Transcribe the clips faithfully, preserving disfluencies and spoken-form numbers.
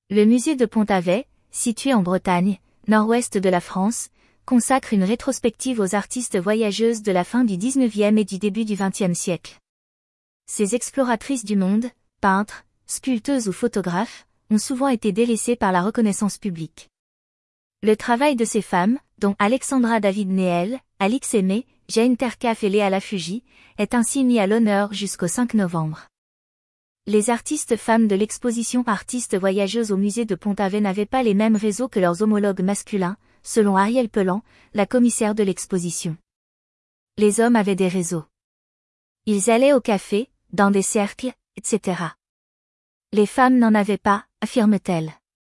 Le musée de Pont-Avet, situé en Bretagne, nord-ouest de la France, consacre une rétrospective aux artistes voyageuses de la fin du dix-neuvième et du début du vingtième siècle. Ces exploratrices du monde, peintres, sculpteuses ou photographes, ont souvent été délaissées par la reconnaissance publique. Le travail de ces femmes, dont Alexandra David-Néel, Alix Aimé, Jane Tercaf et Léa Lafugie, est ainsi mis à l'honneur jusqu'au cinq novembre. Les artistes femmes de l'exposition Artistes voyageuses au musée de Pont-Avet n'avaient pas les mêmes réseaux que leurs homologues masculins, selon Arielle Pelan, la commissaire de l'exposition. Les hommes avaient des réseaux. Ils allaient au café, dans des cercles, et cetera. Les femmes n'en avaient pas, affirme-t-elle.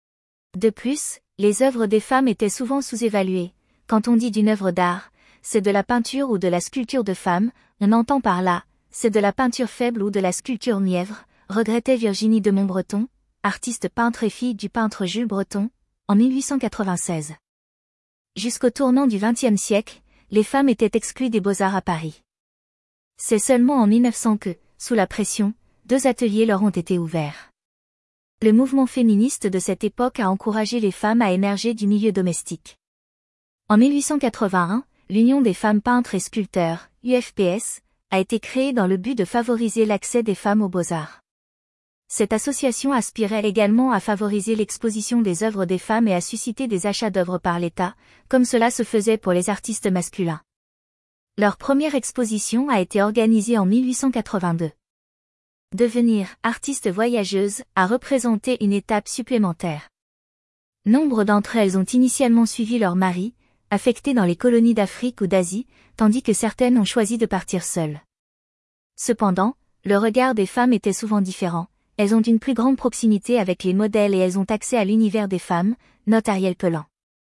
De plus, les œuvres des femmes étaient souvent sous-évaluées. Quand on dit d'une œuvre d'art, c'est de la peinture ou de la sculpture de femme, on entend par là, c'est de la peinture faible ou de la sculpture mièvre, regrettait Virginie de Montbreton, artiste peintre et fille du peintre Jules Breton, en mille huit cent quatre-vingt-seize. Jusqu'au tournant du vingtième siècle, les femmes étaient exclues des beaux-arts à Paris. C'est seulement en mille neuf cents que, sous la pression, deux ateliers leur ont été ouverts. Le mouvement féministe de cette époque a encouragé les femmes à émerger du milieu domestique. En mille huit cent quatre-vingt-un, l'Union des femmes peintres et sculpteurs, U F P S, a été créée dans le but de favoriser l'accès des femmes aux beaux-arts. Cette association aspirait également à favoriser l'exposition des œuvres des femmes et à susciter des achats d'œuvres par l'État, comme cela se faisait pour les artistes masculins. Leur première exposition a été organisée en mille huit cent quatre-vingt-deux. Devenir artiste voyageuse a représenté une étape supplémentaire. Nombre d'entre elles ont initialement suivi leur mari, affectés dans les colonies d'Afrique ou d'Asie, tandis que certaines ont choisi de partir seules. Cependant, le regard des femmes était souvent différent. Elles ont une plus grande proximité avec les modèles et elles ont accès à l'univers des femmes, note Arielle Pelan.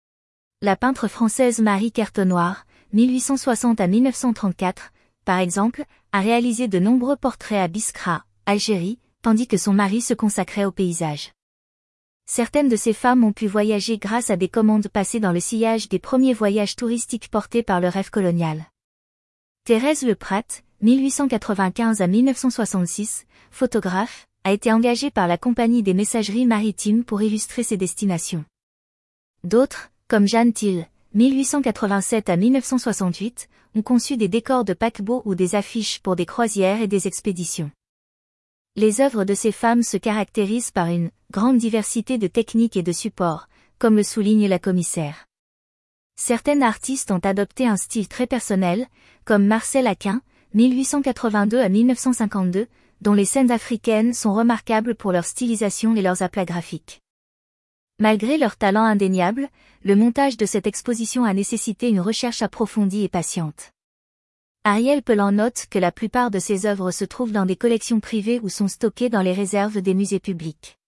La peintre française Marie Quertenoir, mille huit cent soixante à mille neuf cent trente-quatre, par exemple, a réalisé de nombreux portraits à Biskra, Algérie, tandis que son mari se consacrait au paysage. Certaines de ces femmes ont pu voyager grâce à des commandes passées dans le sillage des premiers voyages touristiques portés par le rêve colonial. Thérèse Leprat, mille huit cent quatre-vingt-quinze à mille neuf cent soixante-six, photographe, a été engagée par la Compagnie des Messageries Maritimes pour illustrer ses destinations. D'autres, comme Jeanne Thiel, mille huit cent quatre-vingt-sept à mille neuf cent soixante-huit, ont conçu des décors de paquebots ou des affiches pour des croisières et des expéditions. Les œuvres de ces femmes se caractérisent par une grande diversité de techniques et de supports, comme le souligne la commissaire. Certaines artistes ont adopté un style très personnel, comme Marcel Aquin, mille huit cent quatre-vingt-deux à mille neuf cent cinquante-deux, dont les scènes africaines sont remarquables pour leur stylisation et leurs aplats graphiques. Malgré leur talent indéniable, le montage de cette exposition a nécessité une recherche approfondie et patiente. Arielle Pelan note que la plupart de ces œuvres se trouvent dans des collections privées ou sont stockées dans les réserves des musées publics.